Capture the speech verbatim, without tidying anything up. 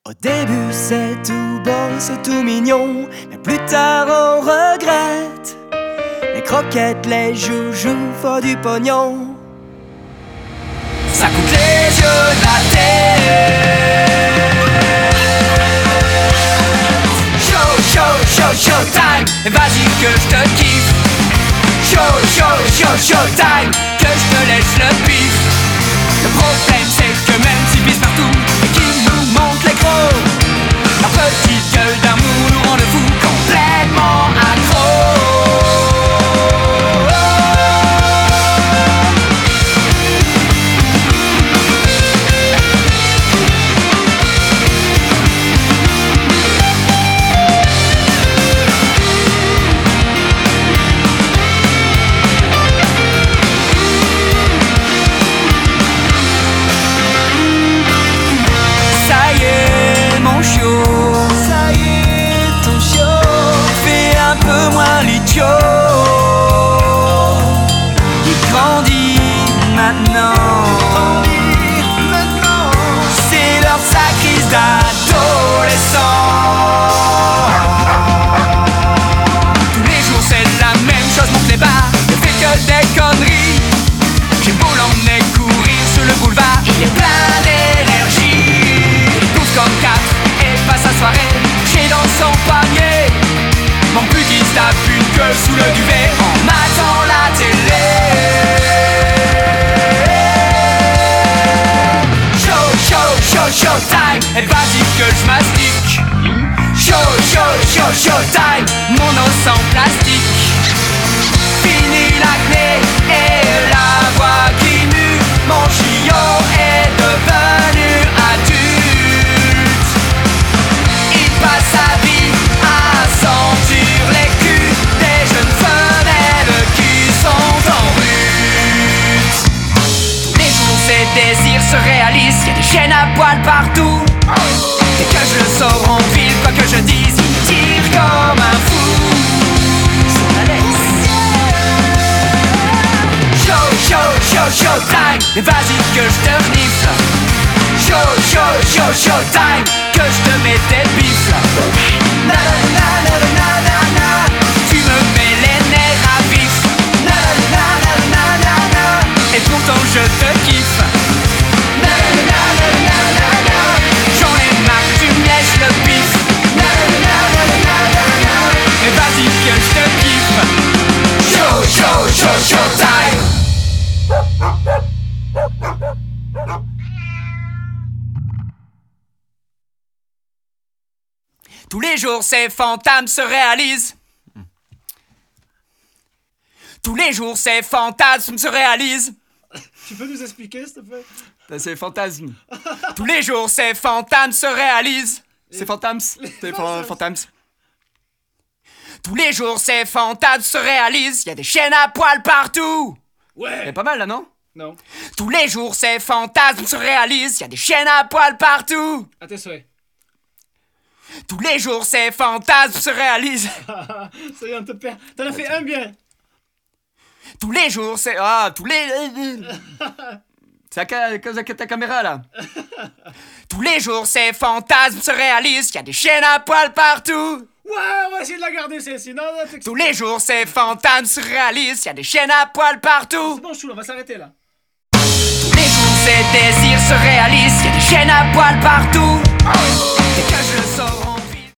Au début c'est tout beau, c'est tout mignon, mais plus tard on regrette. Les croquettes, les joujoux, faut du pognon. Ça coûte les yeux de la tête. Show, show, show, show time, et vas-y que je te kiffe. Show, show, show, show time, que je te laisse le pif. Le problème c'est que même s'ils pissent partout et qu'ils nous montrent les gros, leur petite gueule d'amour nous rend le fou complètement accro. Ça y est, ton chiot fait un peu moins l'idiot. Il grandit maintenant. C'est leur sa crise d'adolescent. Tous les jours c'est la même chose, monte les bas, ne fait que des conneries. J'ai beau l'emmener courir sur le boulevard, il est plein d'énergie. Il bouffe comme quatre et passe sa soirée chez dans son panier. Mon but qui se tape une queue sous le duvet en matant la télé. Show, show, show, show time, et vas-y que je mastique. Show, show, show, show time, mon os en plastique. Fini l'acné et la voix qui mue, mon chiot est devenu adulte. Il passe sa vie à sentir les culs des jeunes femelles qui sont en rut. Tous les jours ces désirs se réalisent, y'a des chaînes à poil partout. Dès que je le sors en ville, quoi que je dise, il me tire comme un fou. Show, show, show, show time, mais vas-y que je te renifle. Show, show, show, show time, que je te mets des bifles. Na na na na na na na, tu me mets les nerfs à vif. Na na na na na na, et pourtant je te kiffe. Na na na na na na, j'en ai marre, tu me lèches le pif. Na na na na na na, et vas-y que je te kiffe. Show, show, show, show time. Tous les jours ces fantasmes se réalisent. Tous les jours ces fantasmes se réalisent. Tu peux nous expliquer s'il te plaît? C'est fantasme. Tous les jours ces fantasmes se réalisent. C'est fantasmes. C'est fantasmes. Tous les jours ces fantasmes se réalisent. Il y a des chaînes à poil partout. Ouais. C'est pas mal là, non? Non. Tous les jours ces fantasmes se réalisent. Il y a des chaînes à poil partout. À tes souhaits. Tous les jours ces fantasmes se réalisent. Ça y est, on te perd. T'en as fait un bien. Tous les jours c'est... Ah, tous les... C'est à cause de ta caméra là. Tous les jours ces fantasmes se réalisent. Il y a des chaînes à poil partout. Ouais, on va essayer de la garder celle-ci. Non, non, tous les jours ces fantasmes se réalisent. Il y a des chaînes à poil partout. C'est bon, Choul, on va s'arrêter là. Tous les jours ces désirs se réalisent. Il y a des chaînes à poil partout.